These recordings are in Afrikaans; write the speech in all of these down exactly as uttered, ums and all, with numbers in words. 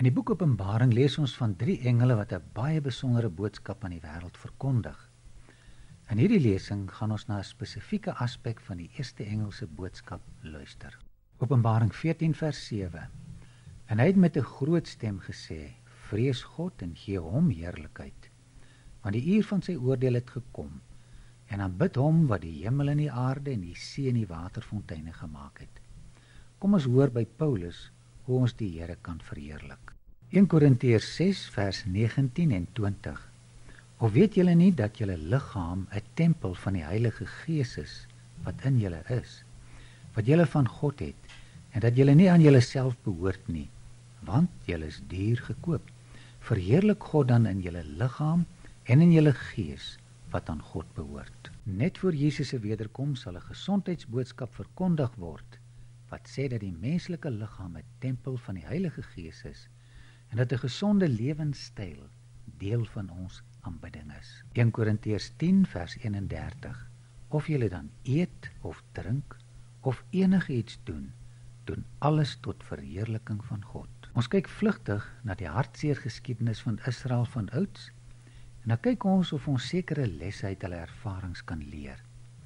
In die boek Openbaring lees ons van drie engele wat 'n baie besondere boodskap aan die wêreld verkondig. In hierdie lesing gaan ons na 'n spesifieke aspek van die eerste engel se boodskap luister. Openbaring veertien vers sewe. En hy het met 'n groot stem gesê: Vrees God en gee hom heerlikheid, want die uur van sy oordeel het gekom, en aanbid hom wat die hemel en die aarde en die see en die waterfonteine gemaak het. Kom ons hoor by Paulus hoe ons die Here kan verheerlik. Eerste Korintiërs ses vers negentien en twintig. Of weet julle nie dat julle liggaam 'n tempel van die Heilige Gees is wat in julle is, wat julle van God het, en dat julle nie aan julleself behoort nie, want julle is duur gekoop. Verheerlik God dan in julle liggaam en in julle gees wat aan God behoort. Net voor Jesus se wederkoms sal 'n gesondheidsboodskap verkondig word wat sê dat die menslike liggaam 'n tempel van die Heilige Gees is en dat 'n gesonde lewenstyl deel van ons aanbidding is. Eerste Korintiërs tien vers een en dertig. Of julle dan eet of drink of enigiets doen, doen alles tot verheerliking van God. Ons kyk vlugtig na die hartseer geskiedenis van Israel van ouds en dan kyk ons of ons sekere lesse uit hulle ervarings kan leer.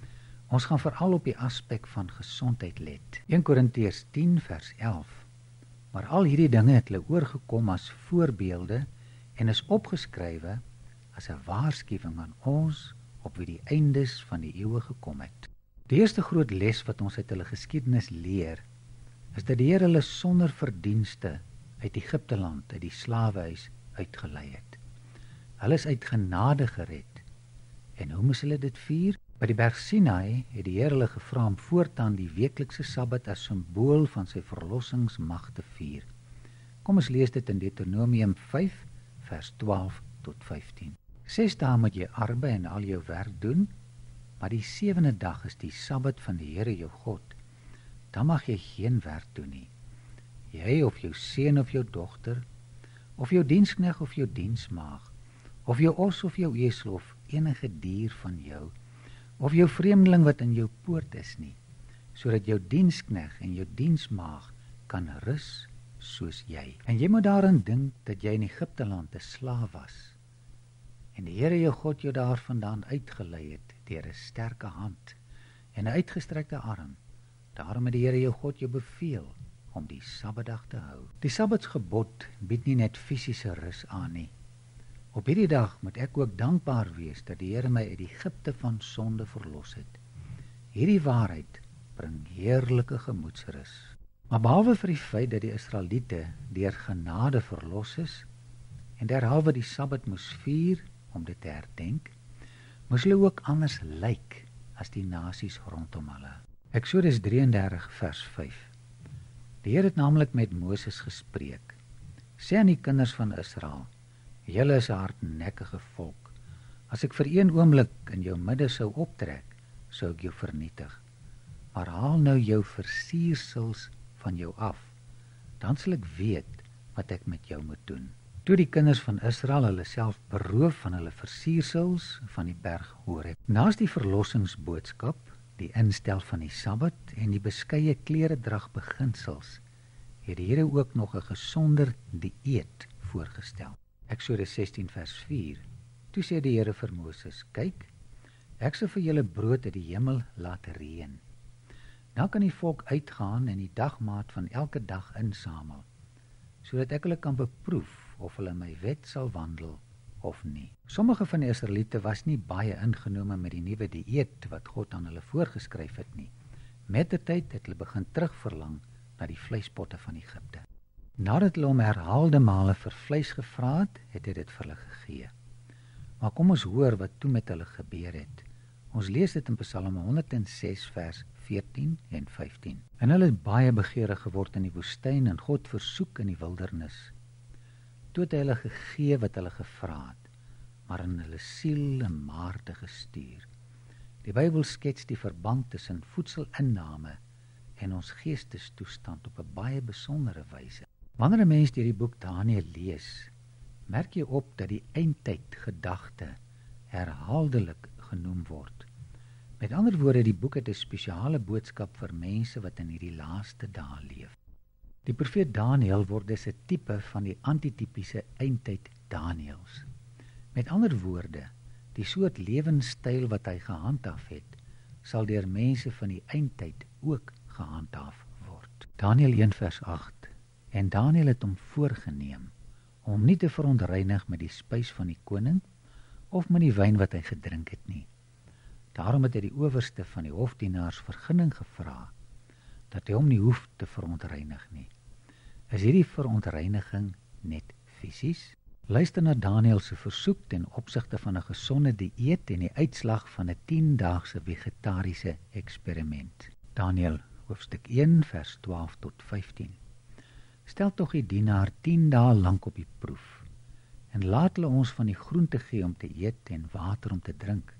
Ons gaan veral op die aspek van gesondheid let. Eerste Korintiërs tien vers elf. Maar al hierdie dinge het hulle oorgekom as voorbeelde en is opgeskrywe as 'n waarskuwing aan ons op wie die eindes van die eeue gekom het. Die eerste groot les wat ons uit hulle geskiedenis leer, is dat die Here hulle sonder verdienste uit Egipte land, uit die slawehuis uitgelei het. Hulle is uit genade gered. En hoe moes hulle dit vier? By die berg Sinai het die Here hulle gevra om voortaan die weeklikse Sabbat as simbool van sy verlossingsmag te vier. Kom ons lees dit in Deuteronomium vyf vers twaalf tot vyftien. Ses dae moet jy arbei en al jou werk doen, maar die sewende dag is die Sabbat van die Here jou God. Dan mag jy geen werk doen nie. Jy of jou seun of jou dogter, of jou dienskneg of jou diensmaag, of jou os of jou esel of enige dier van jou, of jou vreemdeling wat in jou poort is nie, sodat jou dienskneg en jou diensmaag kan rus soos jy. En jy moet daaraan dink dat jy in Egipte land 'n slaaf was, en die Here jou God jou daarvandaan uitgelei het deur 'n sterke hand en 'n uitgestrekte arm. Daarom het die Here jou God jou beveel om die Sabbatdag te hou. Die Sabbatsgebod bied nie net fisiese rus aan nie. Op hierdie dag moet ek ook dankbaar wees dat die Here my uit Egipte van sonde verlos het. Hierdie waarheid bring heerlike gemoedsrus. Maar behalwe vir die feit dat die Israeliete deur genade verlos is en derhalwe die Sabbat moes vier om dit te herdenk, moes hulle ook anders lyk as die nasies rondom hulle. Eksodus drie en dertig vers vyf. Die Here het naamlik met Moses gespreek. Sê aan die kinders van Israel: Julle is 'n hardnekkige volk. As ek vir een oomblik in jou midde sou optrek, sou ek jou vernietig. Maar haal nou jou versiersels van jou af, dan sal ek weet wat ek met jou moet doen. Toe die kinders van Israel hulle self beroof van hulle versiersels van die berg Horeb. Naas die verlossingsboodskap, die instel van die Sabbat en die beskeie kleredrag beginsels, het die Here ook nog 'n gesonder dieet voorgestel. Eksodus sestien vers vier. Toe sê die Here vir Moses: Kyk, ek sal vir julle brood uit die hemel laat reën. Dan kan die volk uitgaan en die dagmaat van elke dag insamel, sodat ek hulle kan beproef of hulle my wet sal wandel of nie. Sommige van die Israeliete was nie baie ingenome met die nuwe dieet wat God aan hulle voorgeskryf het nie. Met die tyd het hulle begin terugverlang na die vleispotte van Egipte. Nadat hulle om herhaalde male vir vleis gevra het, het hy dit vir hulle gegee. Maar kom ons hoor wat toe met hulle gebeur het. Ons lees dit in Psalm honderd en ses vers veertien en vyftien. En hulle het baie begeerig geword in die woestyn en God versoek in die wildernis. Toe het hy hulle gegee wat hulle gevra het, maar in hulle siel 'n maarte gestuur. Die Bybel skets die verband tussen voedselinname en ons geestestoestand op 'n baie besondere wyse. Wanneer 'n mens deur die boek Daniël lees, merk jy op dat die eindtyd gedagte herhaaldelik genoem word. Met ander woorde, die boek het 'n spesiale boodskap vir mense wat in hierdie laaste dae leef. Die profeet Daniël word dus 'n tipe van die antitipiese eindtyd Daniëls. Met ander woorde, die soort lewenstyl wat hy gehandhaaf het, sal deur mense van die eindtyd ook gehandhaaf word. Daniël een vers agt. En Daniël het hom voorgeneem om nie te verontreinig met die spys van die koning of met die wyn wat hy gedrink het nie. Daarom het hy die owerste van die hofdienaars vergunning gevra dat hy hom nie hoef te verontreinig nie. Is hierdie verontreiniging net fisies? Luister na Daniël se versoek ten opsigte van 'n gesonde dieet en die uitslag van 'n tien-daagse vegetariese eksperiment. Daniël hoofstuk een vers twaalf tot vyftien. Stel tog die dienaar tien dae lank op die proef en laat hulle ons van die groente gee om te eet en water om te drink.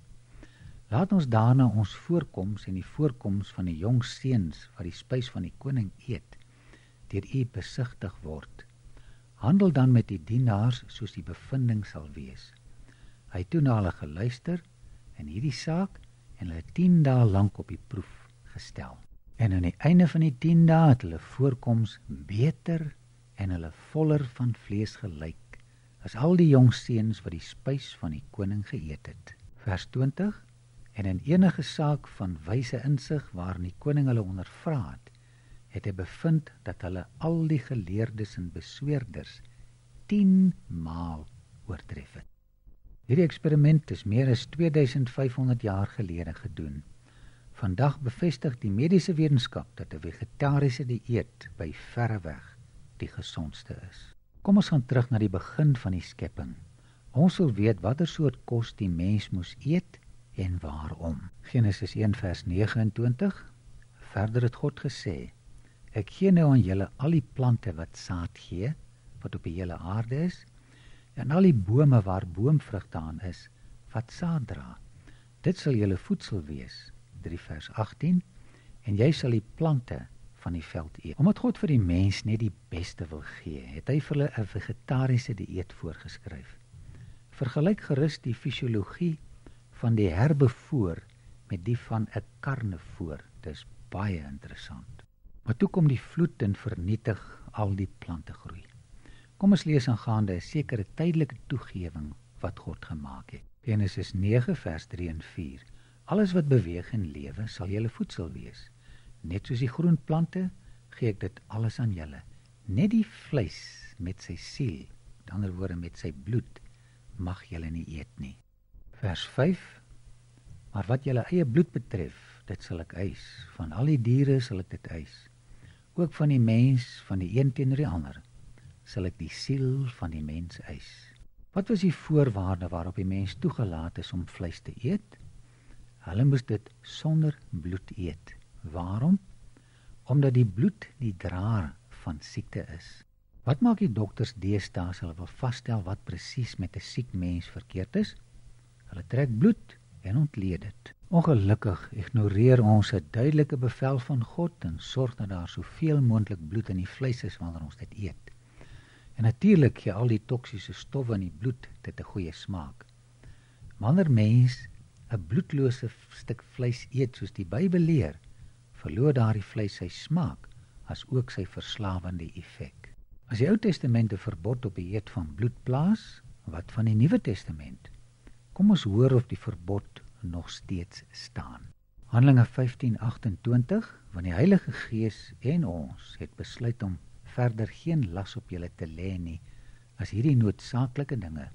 Laat ons daarna ons voorkoms en die voorkoms van die jong seuns wat die spys van die koning eet, deur u besigtig word. Handel dan met die dienaars soos die bevinding sal wees. Hy het toe na hulle geluister in hierdie saak en hulle tien dae lank op die proef gestel. En aan die einde van die tien dae het hulle voorkoms beter en hulle voller van vlees gelyk as al die jong seuns wat die spys van die koning geëet het. Vers twintig. En in enige saak van wyse insig waarin die koning hulle ondervra het, het hy bevind dat hulle al die geleerdes en besweerders tien maal oortref het. Hierdie eksperiment is meer as twee duisend vyfhonderd jaar gelede gedoen. Vandag bevestig die mediese wetenskap dat 'n vegetariese dieet by verreweg die gesondste is. Kom ons gaan terug na die begin van die skepping. Ons wil weet watter soort kos die mens moes eet en waarom. Genesis een vers nege en twintig. Verder het God gesê: Ek gee nou aan julle al die plante wat saad gee, wat op die hele aarde is, en al die bome waar boomvrugte aan is, wat saad dra. Dit sal julle voedsel wees. drie vers agttien. En jy sal die plante van die veld eet. Omdat God vir die mens net die beste wil gee, het hy vir hulle 'n vegetariese dieet voorgeskryf. Vergelyk gerus die fisiologie van die herbevoer met die van 'n karnevoer. Dis baie interessant. Maar toe kom die vloed en vernietig al die plantegroei. Kom ons lees aangaande 'n sekere tydelike toegewing wat God gemaak het. Genesis nege vers drie en vier. Alles wat beweeg en lewe sal julle voedsel wees. Net soos die groen plante gee ek dit alles aan julle. Net die vleis met sy siel, met ander woorde met sy bloed, mag julle nie eet nie. Vers vyf. Maar wat julle eie bloed betref, dit sal ek eis. Van al die diere sal ek dit eis. Ook van die mens, van die een teenoor die ander, sal ek die siel van die mens eis. Wat was die voorwaarde waarop die mens toegelaat is om vleis te eet? Hulle moes dit sonder bloed eet. Waarom? Omdat die bloed die draer van siekte is. Wat maak die dokters deesdae as hulle wil vasstel wat presies met 'n siek mens verkeerd is? Hulle trek bloed en ontleed dit. Ongelukkig ignoreer ons 'n duidelike bevel van God en sorg dat daar soveel moontlik bloed in die vleis is wanneer ons dit eet. En natuurlik gee al die toksiese stowwe in die bloed dit 'n goeie smaak. Wanneer mens 'n bloedlose stuk vleis eet soos die Bybel leer, verloor daardie vleis sy smaak as ook sy verslawende effek. As die Ou Testament 'n verbod op die eet van bloed plaas, wat van die Nuwe Testament? Kom ons hoor of die verbod nog steeds staan. Handelinge vyftien agtentwintig, want die Heilige Gees en ons het besluit om verder geen las op julle te lê nie as hierdie noodsaaklike dinge.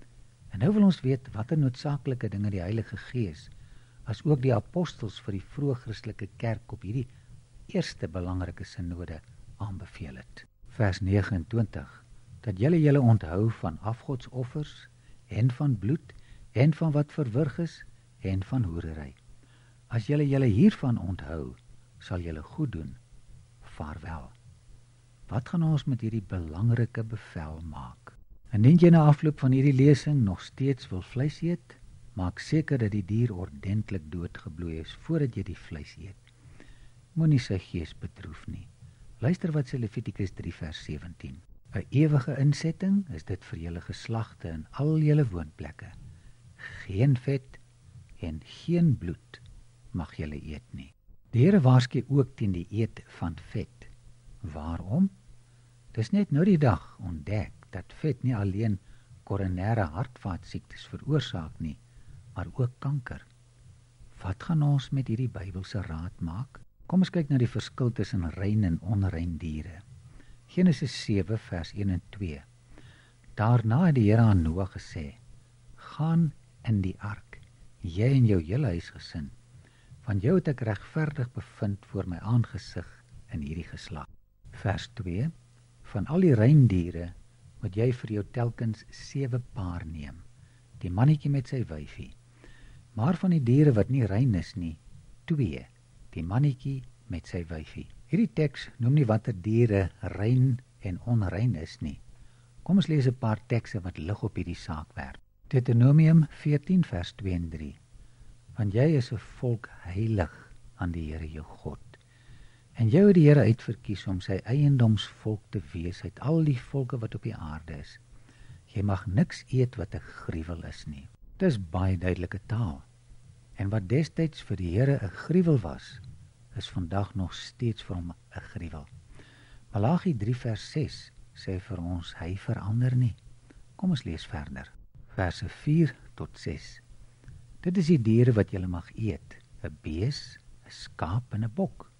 En nou wil ons weet watter noodsaaklike dinge die Heilige Gees as ook die apostels vir die vroeë Christelike kerk op hierdie eerste belangrike synode aanbeveel het. Vers negenentwintig, dat julle julle onthou van afgodsoffers en van bloed en van wat verwrig is en van hoerery. As julle julle hiervan onthou, sal julle goed doen. Vaarwel. Wat gaan ons met hierdie belangrike bevel maak? Indien jy na afloop van hierdie lesing nog steeds wil vleis eet, maak seker dat die dier ordentlik doodgebloei is voordat jy die vleis eet. Moenie sy gees bedroef nie. Luister wat sê Levitikus drie vers sewentien. 'n Ewige insetting is dit vir julle geslagte in al julle woonplekke. Geen vet en geen bloed mag julle eet nie. Die Here waarsku ook teen die eet van vet. Waarom? Dis net nou die dag ontdek dat vet nie alleen koronêre hartvaskiektes veroorsaak nie, maar ook kanker. Wat gaan ons met hierdie Bybelse raad maak? Kom ons kyk na die verskil tussen rein en onrein diere. Genesis sewe vers een en twee. Daarna het die Here aan Noag gesê: "Gaan in die ark, jy en jou hele huisgesin. Van jou het ek regverdig bevind voor my aangesig in hierdie geslag." Vers twee. Van al die rein diere moet jy vir jou telkens sewe paar neem, die mannetjie met sy wyfie. Maar van die diere wat nie rein is nie, twee, die mannetjie met sy wyfie. Hierdie teks noem nie watter diere rein en onrein is nie. Kom ons lees 'n paar tekste wat lig op hierdie saak werp. Deuteronomium veertien vers twee en drie. Want jy is 'n volk heilig aan die Here jou God. En jou het die Here uitverkies om sy eiendomsvolk te wees uit al die volke wat op die aarde is. Jy mag niks eet wat 'n gruwel is nie. Dis baie duidelike taal. En wat destyds vir die Here 'n gruwel was, is vandag nog steeds vir hom 'n gruwel. Malagi drie vers ses sê vir ons, hy verander nie. Kom ons lees verder. Verse vier tot ses. Dit is die diere wat julle mag eet, 'n bees, 'n skaap en 'n bok,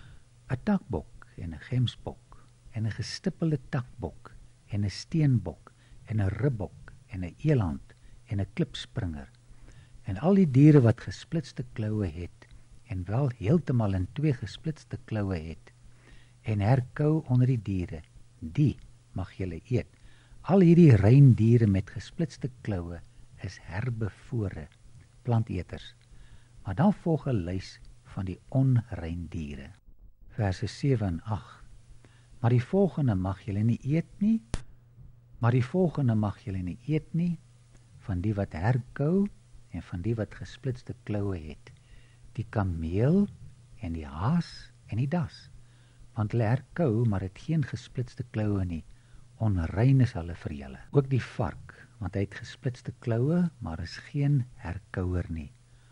'n takbok en 'n gemsbok, en 'n gestippelde takbok, en 'n steenbok, en 'n ribbok, en 'n eland, en 'n klipspringer, en al die diere wat gesplitste kloue het, en wel heeltemal in twee gesplitste kloue het, en herkou onder die diere, die mag julle eet. Al hierdie rein diere met gesplitste kloue is herbevore planteters. Maar dan volg 'n lys van die onrein diere. Verse sewe en agt. Maar die volgende mag julle nie eet nie, maar die volgende mag julle nie eet nie, van die wat herkou en van die wat gesplitste kloue het, die kameel en die haas en die das, want hulle herkou, maar het geen gesplitste kloue nie, onrein is hulle vir julle. Ook die vark, want hy het gesplitste kloue, maar is geen herkouer nie,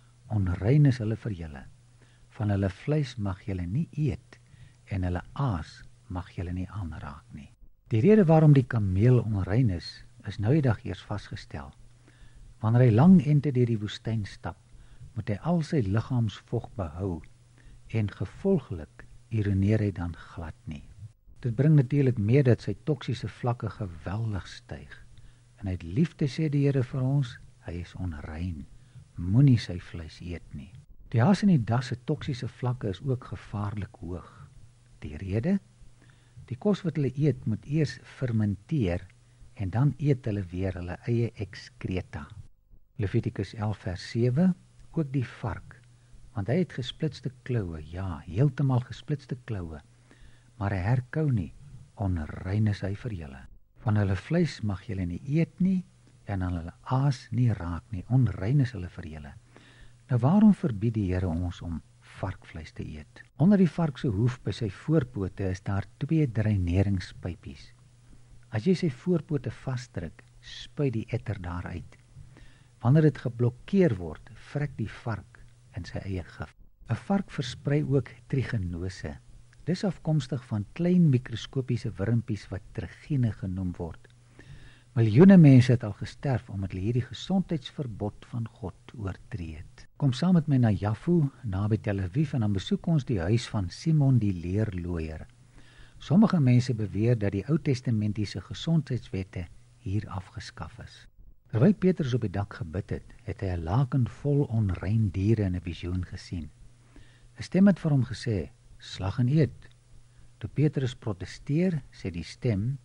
onrein is hulle vir julle. Van hulle vleis mag julle nie eet, en hulle aas mag julle nie aanraak nie. Die rede waarom die kameel onrein is, is nou die dag eers vasgestel. Wanneer hy lang ente deur die woestyn stap, moet hy al sy liggaamsvog behou, en gevolglik urineer hy dan glad nie. Dit bring natuurlik mee dat sy toksiese vlakke geweldig styg. En uit liefde sê die Here vir ons, hy is onrein, moenie sy vleis eet nie. Die haas en die das se toksiese vlakke is ook gevaarlik hoog. Die rede? Die kos wat hulle eet moet eers fermenteer en dan eet hulle weer hulle eie excreta. Levitikus elf vers sewe, ook die vark, want hy het gesplitste kloue, ja, heeltemal gesplitste kloue, maar hy herkou nie, onrein is hy vir julle. Van hulle vleis mag julle nie eet nie, en aan hulle aas nie raak nie, onrein is hulle vir julle. Nou waarom verbied die Here ons om varkvleis te eet? Onder die vark se hoef by sy voorpote is daar twee dreineringspypies. As jy sy voorpote vasdruk, spuit die etter daaruit. Wanneer dit geblokkeer word, vrek die vark in sy eie gif. 'n Vark versprei ook trigenose. Dis afkomstig van klein mikroskopiese wurmpies wat trigine genoem word. Miljoene mense het al gesterf omdat hulle hierdie gesondheidsverbod van God oortree het. Kom saam met my na Jaffo, naby Tel Aviv, en dan besoek ons die huis van Simon die leerlooier. Sommige mense beweer dat die Ou Testamentiese gesondheidswette hier afgeskaf is. Terwyl Petrus op die dak gebid het, het hy 'n laken vol onrein diere in 'n visioen gesien. 'n Stem het vir hom gesê, slag en eet. Toe Petrus protesteer, sê die stem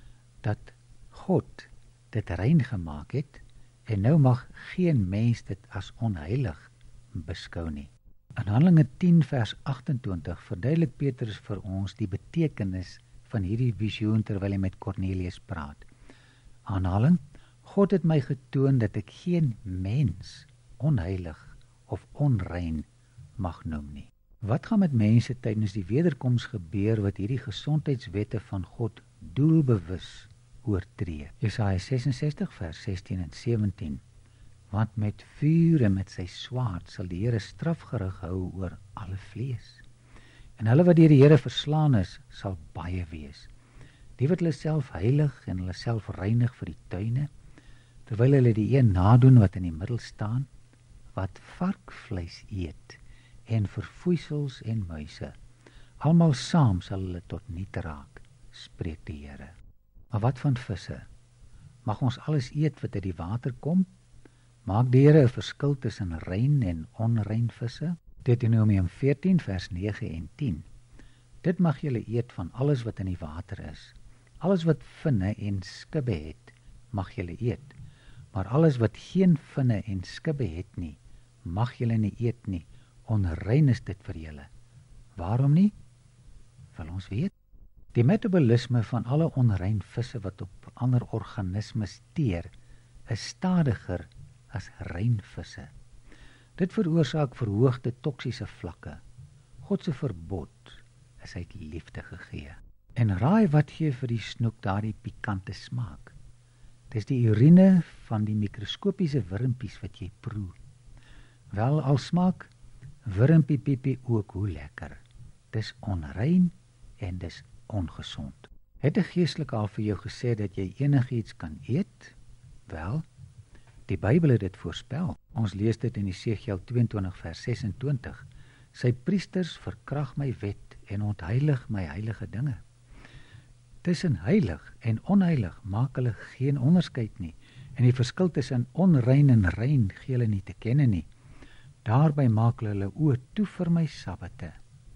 dat God dit rein gemaak het en nou mag geen mens dit as onheilig beskou nie. In Handelinge tien vers agtentwintig verduidelik Petrus vir ons die betekenis van hierdie visioen terwyl hy met Kornelius praat. Aanhaling: God het my getoon dat ek geen mens onheilig of onrein mag noem nie. Wat gaan met mense tydens die wederkoms gebeur wat hierdie gesondheidswette van God doelbewus oortree? Jesaja ses en sestig vers sestien en sewentien. Want met vuur en met sy swaard sal die Here strafgerig hou oor alle vlees. En hulle wat deur die Here verslaan is, sal baie wees. Die wat hulle self heilig en hulle self reinig vir die tuine, terwyl hulle die een nadoen wat in die middel staan, wat varkvleis eet en verfoeisels en muise. Almal saam sal hulle tot niet raak, spreek die Here. Maar wat van visse? Mag ons alles eet wat uit die water kom? Maak die Here 'n verskil tussen rein en onrein visse? Deuteronomium veertien vers nege en tien. Dit mag julle eet van alles wat in die water is. Alles wat vinne en skubbe het, mag julle eet. Maar alles wat geen vinne en skubbe het nie, mag julle nie eet nie. Onrein is dit vir julle. Waarom nie? Wil ons weet? Die metabolisme van alle onrein visse wat op ander organismes teer, is stadiger as rein visse. Dit veroorsaak verhoogde toksiese vlakke. God se verbod is uit liefde gegee. En raai wat gee vir die snoek daardie pikante smaak? Dis die urine van die mikroskopiese wurmpies wat jy proe. Wel, al smaak wurmpie ook hoe lekker. Dis onrein en dis ongesond. Het 'n geestelike al vir jou gesê dat jy enigiets kan eet? Wel, die Bybel het dit voorspel. Ons lees dit in Jesegiel tweeëntwintig vers sesentwintig. Sy priesters verkrag my wet en ontheilig my heilige dinge. Tussen heilig en onheilig maak hulle geen onderskeid nie, en die verskil tussen onrein en rein gee hulle nie te kenne nie. Daarby maak hulle hulle oë toe vir my sabbate.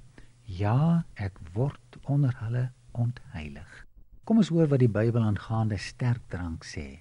Ja, ek word onder hulle ontheilig. Kom ons hoor wat die Bybel aangaande sterkdrank sê.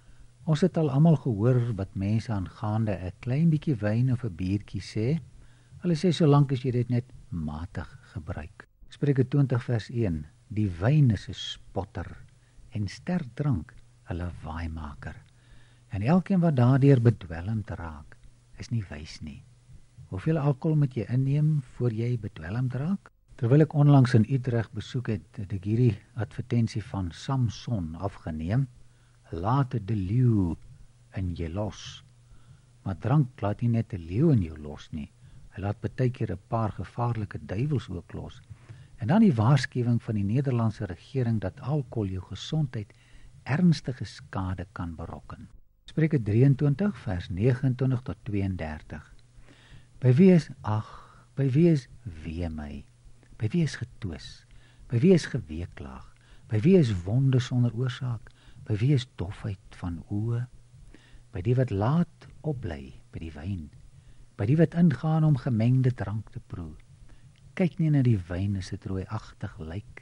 Ons het al almal gehoor wat mense aangaande 'n klein bietjie wyn of 'n biertjie sê. Hulle sê solank as jy dit net matig gebruik. Spreuke twintig vers een. Die wyn is 'n spotter en sterkdrank 'n lawaaimaker. En elkeen wat daardeur bedwelmd raak, is nie wys nie. Hoeveel alkohol moet jy inneem voor jy bedwelmd raak? Terwyl ek onlangs in Utrecht besoek het, het ek hierdie advertensie van Samson afgeneem. Laat 'n leeu in jou los. Maar drank laat nie net 'n leeu in jou los nie. Hy laat baie keer 'n paar gevaarlike duiwels ook los. En dan die waarskuwing van die Nederlandse regering dat alkohol jou gesondheid ernstige skade kan berokken. Spreuke drieëntwintig vers negenentwintig tot tweeëndertig. By wie is ag, by wie is wee my? By wie is getwis? By wie is geweeklaag? By wie is wonde sonder oorsaak? By wie is dofheid van oë? By die wat laat opbly by die wyn, by die wat ingaan om gemengde drank te proe. Kyk nie na die wyn as dit rooiagtig lyk,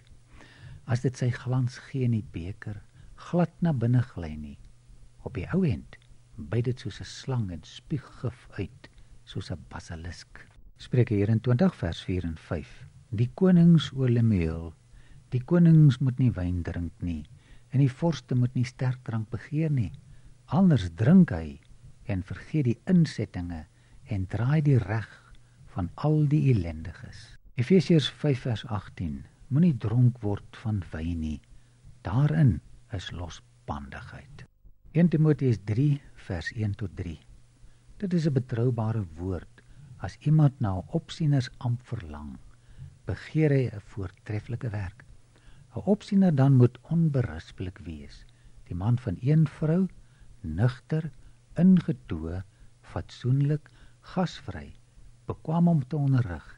as dit sy glans gee in die beker, glad na binne gly nie. Op die ou end byt dit soos 'n slang en spuug gif uit, soos 'n basilisk. Spreuke eenentwintig vers vier en vyf. Die konings o Lemuel, die konings moet nie wyn drink nie, en die vorste moet nie sterk drank begeer nie. Anders drink hy en vergeet die insettinge en draai die reg van al die ellendiges. Efesiërs vyf vers agttien. Moenie dronk word van wyn nie. Daarin is losbandigheid. eerste Timoteus drie vers een tot drie. Dit is 'n betroubare woord. As iemand na 'n opsienersamp verlang, begeer hy 'n voortreffelike werk. 'n Opsiener dan moet onberispelik wees, die man van een vrou, nugter, ingetoe, fatsoenlik, gasvry, bekwam om te onderrig,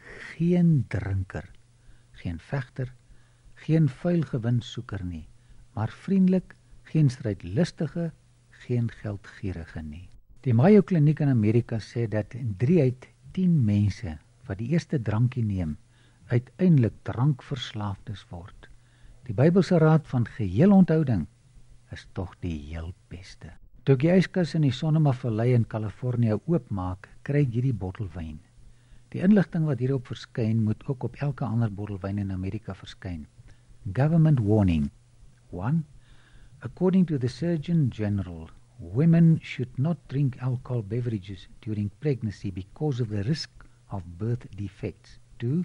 geen drinker, geen vegter, geen vuil gewinsoeker nie, maar vriendelik, geen strydlustige, geen geldgierige nie. Die Mayo Kliniek in Amerika sê dat drie uit tien mense wat die eerste drankie neem, uiteindelik drankverslaafdes word. Die Bybelse raad van geheel onthouding is tog die heel beste. Toe ek die yskas in die Sonoma Vallei in Kalifornië oopmaak, kry ek hierdie bottel wyn. Die inligting wat hierop verskyn, moet ook op elke ander bottel wyn in Amerika verskyn. Government warning. one. According to the Surgeon General, women should not drink alcohol beverages during pregnancy because of the risk of birth defects. two.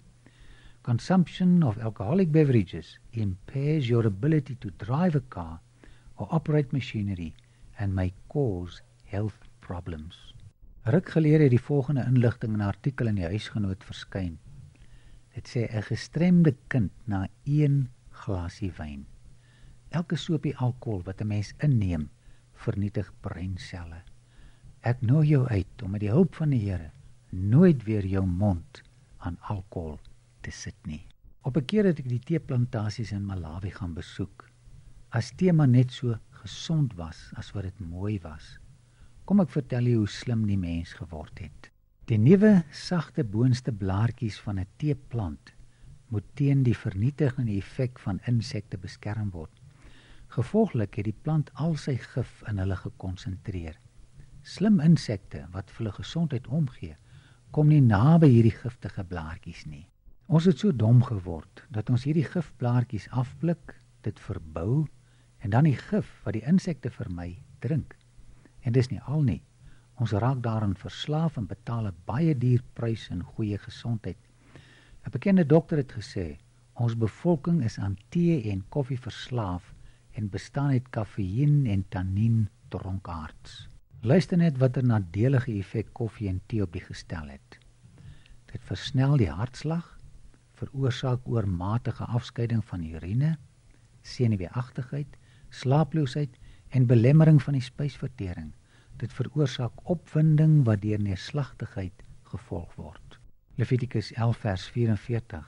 Consumption of alcoholic beverages impairs your ability to drive a car or operate machinery and may cause health problems. Ruk gelede het die volgende inligting in 'n artikel in die Huisgenoot verskyn. Dit sê 'n gestremde kind na een glasie wyn. Elke sopie alkohol wat 'n mens inneem, vernietig breinselle. Ek nooi jou uit om met die hulp van die Here nooit weer jou mond aan alkohol te sit nie. Op 'n keer het ek die teeplantasies in Malawi gaan besoek. As tee maar net so gesond was as wat dit mooi was. Kom ek vertel jou hoe slim die mens geword het. Die nuwe sagte boonste blaartjies van 'n teeplant moet teen die vernietigende effek van insekte beskerm word. Gevolglik het die plant al sy gif in hulle gekonsentreer. Slim insekte wat vir hulle gesondheid omgee, kom nie naby hierdie giftige blaartjies nie. Ons het so dom geword dat ons hierdie gifblaartjies afblik, dit verbou en dan die gif wat die insekte vermy drink. En dis nie al nie. Ons raak daarin verslaaf en betaal 'n baie duur prys in goeie gesondheid. 'n Bekende dokter het gesê, ons bevolking is aan tee en koffie verslaaf en bestaan uit kafeïen en tannien dronkaards. Luister net wat 'n nadelige effek koffie en tee op die gestel het. Dit versnel die hartslag, veroorsaak oormatige afskeiding van urine, senuweeagtigheid, slaaploosheid en belemmering van die spysvertering. Dit veroorsaak opwinding wat deur neerslagtigheid gevolg word. Levitikus elf vers vyf-en-veertig.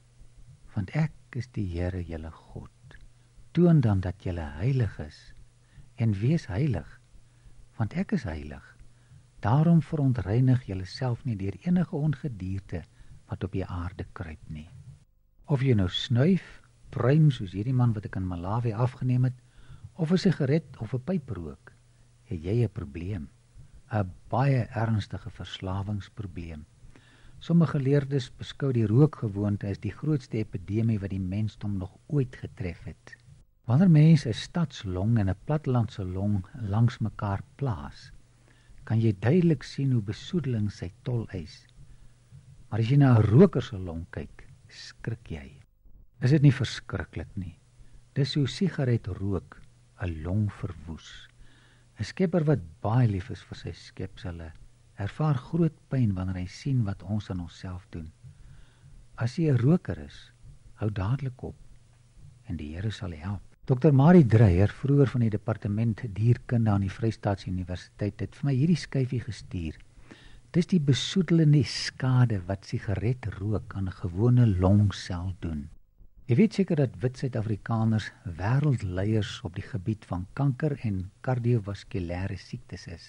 Want ek is die Here julle God. Toon dan dat julle heilig is en wees heilig, want ek is heilig. Daarom verontreinig julle self nie deur enige ongedierte wat op die aarde kruip nie. Of jy nou snuif, pruim soos hierdie man wat ek in Malawi afgeneem het, of 'n sigaret of 'n pyp rook, het jy 'n probleem, 'n baie ernstige verslawingsprobleem. Sommige geleerdes beskou die rookgewoonte as die grootste epidemie wat die mensdom nog ooit getref het. Wanneer mense 'n stadslong en 'n plattelandse long langs mekaar plaas, kan jy duidelik sien hoe besoedeling sy tol eis. Maar as jy na 'n roker se long kyk, skrik jy. Is dit nie verskriklik nie? Dis hoe sigaret rook 'n long verwoes. 'n Skepper wat baie lief is vir sy skepsele, ervaar groot pyn wanneer hy sien wat ons aan onsself doen. As jy 'n roker is, hou dadelik op en die Here sal help. dokter Marie Dreyer, vroeër van die departement dierkunde aan die Vrystaatse Universiteit, het vir my hierdie skyfie gestuur. Dis die besoedelende skade wat sigaretrook aan 'n gewone longsel doen. Jy weet seker dat wit Suid-Afrikaners wêreldleiers op die gebied van kanker en kardiovaskulêre siektes is.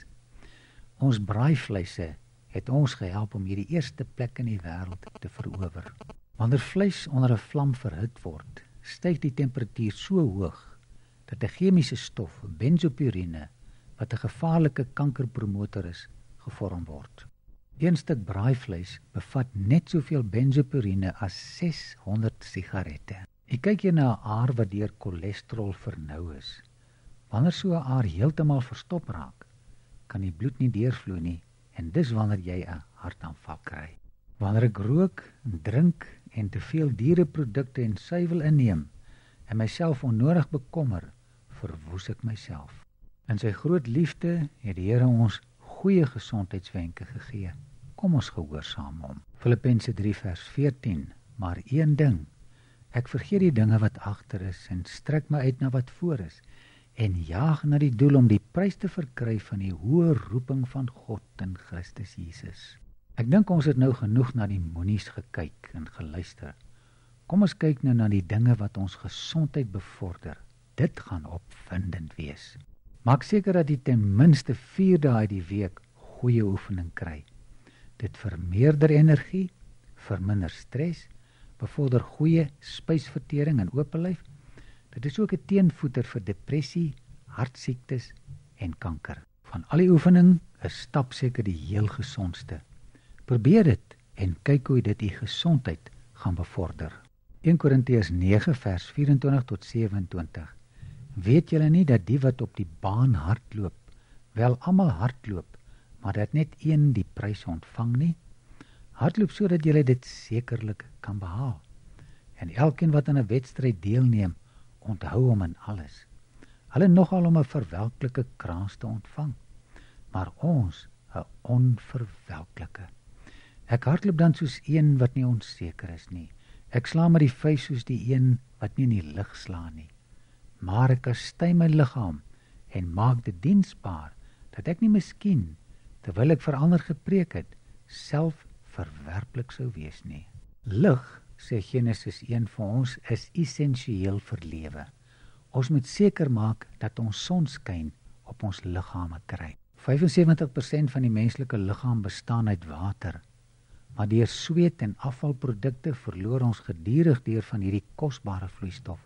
Ons braaivleise het ons gehelp om hierdie eerste plek in die wêreld te verower. Wanneer vleis onder 'n vlam verhit word, styg die temperatuur so hoog dat 'n chemiese stof, benzopurine, wat 'n gevaarlike kankerpromotor is, gevorm word. Een stuk braaivleis bevat net soveel benzopurine as seshonderd sigarette. Ek kyk hier na 'n aar wat deur cholesterol vernou is. Wanneer so 'n aar heeltemal verstop raak, kan die bloed nie deurvloei nie en dis wanneer jy 'n hartaanval kry. Wanneer ek rook, drink en te veel diereprodukte en suiwel inneem en myself onnodig bekommer, verwoes ek myself. In sy groot liefde het die Here ons goeie gesondheidswenke gegee. Kom ons gehoorsaam hom. Filippense drie vers veertien. Maar een ding, ek vergeet die dinge wat agter is en strek my uit na wat voor is en jaag na die doel om die prys te verkry van die hoë roeping van God in Christus Jesus. Ek dink ons het nou genoeg na die monies gekyk en geluister. Kom ons kyk nou na die dinge wat ons gesondheid bevorder. Dit gaan opwindend wees. Maak seker dat jy ten minste vier dae die week goeie oefening kry. Dit vermeerder energie, verminder stres, bevorder goeie spysvertering en oop lyf. Dit is ook 'n teenvoeter vir depressie, hartsiektes en kanker. Van al die oefening is stap seker die heel gesondste. Probeer dit en kyk hoe dit die gesondheid gaan bevorder. Eerste Korintiërs nege vers vyf-en-twintig tot sewe-en-twintig. Weet julle nie dat die wat op die baan hardloop, wel almal hardloop, maar dat net een die prys ontvang nie? Hardloop sodat julle dit sekerlik kan behaal. En elkeen wat aan 'n wedstryd deelneem, onthou hom in alles. Hulle nogal om 'n verwelklike kraans te ontvang, maar ons 'n onverwelklike. Ek hardloop dan soos een wat nie onseker is nie. Ek slaan met die vuis soos die een wat nie in die lug slaan nie. maar ek kastei my liggaam en maak dit diensbaar, dat ek nie miskien, terwyl ek vir ander gepreek het, self verwerplik sou wees nie. Lig, sê Genesis een vir ons, is essensieel vir lewe. Ons moet seker maak dat ons son skyn op ons liggame kry. vyf en sewentig persent van die menslike liggaam bestaan uit water, maar deur sweet en afvalprodukte verloor ons gedurig deur van hierdie kosbare vloeistof.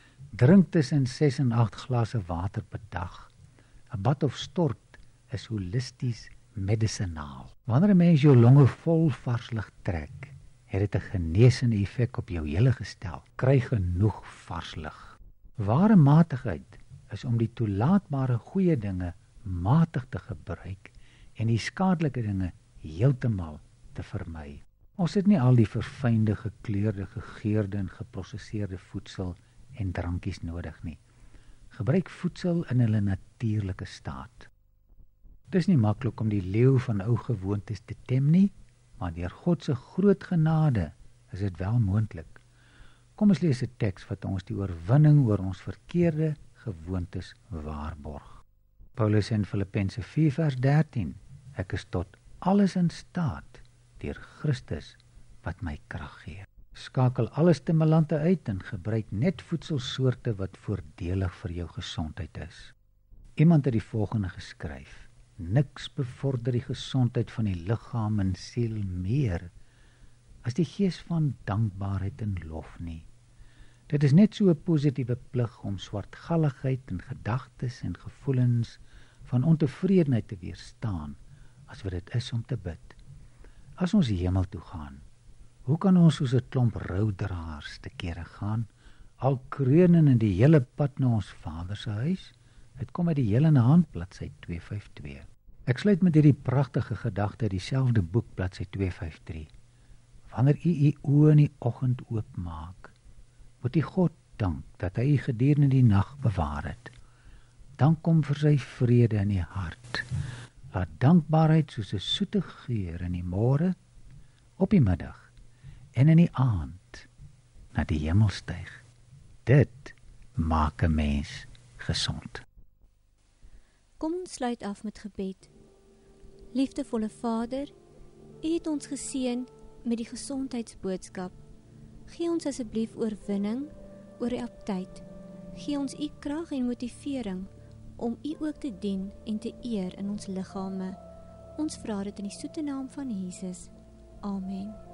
Drink tussen ses en agt glase water per dag. 'n Bad of stort is holisties medisinaal. Wanneer 'n mens jou longe vol vars lug trek, het dit 'n genesende effek op jou hele gestel. Kry genoeg vars lug. Ware matigheid is om die toelaatbare goeie dinge matig te gebruik en die skadelike dinge heeltemal te vermy. Ons het nie al die verfynde, gekleurde, gegeurde en geprosesseerde voedsel en drankies nodig nie. Gebruik voedsel in hulle natuurlike staat. Dit is nie maklik om die leeu van ou gewoontes te tem nie, maar deur God se groot genade is dit wel moontlik. Kom ons lees 'n teks wat ons die oorwinning oor ons verkeerde gewoontes waarborg. Paulus in Filippense vier vers dertien, ek is tot alles in staat deur Christus wat my krag gee. Skakel alle stimulante uit en gebruik net voedselsoorte wat voordelig vir jou gesondheid is. Iemand het die volgende geskryf: niks bevorder die gesondheid van die liggaam en siel meer as die gees van dankbaarheid en lof nie. Dit is net so 'n positiewe plig om swartgalligheid en gedagtes en gevoelens van ontevredenheid te weerstaan, as wat dit is om te bid. As ons hemel toe gaan, hoe kan ons soos 'n klomp roudraers te kere gaan, al kreunen in die hele pad na ons Vader se huis? Dit kom uit die Helende Hand, bladsy twee vyf twee. Ek sluit met hierdie pragtige gedagte uit dieselfde boek, bladsy twee vyf drie. Wanneer u u oë in die oggend oopmaak, moet u God dank dat hy u gedurende die nag bewaar het. Dank hom vir sy vrede in die hart. Laat dankbaarheid soos 'n soete geur in die môre, op die middag en in die aand na die hemel styg. Dit maak 'n mens gesond. Kom ons sluit af met gebed. Liefdevolle Vader, U het ons geseën met die gesondheidsboodskap. Gee ons asseblief oorwinning oor die aptyt. Gee ons U krag en motivering om U ook te dien en te eer in ons liggame. Ons vra dit in die soete naam van Jesus. Amen.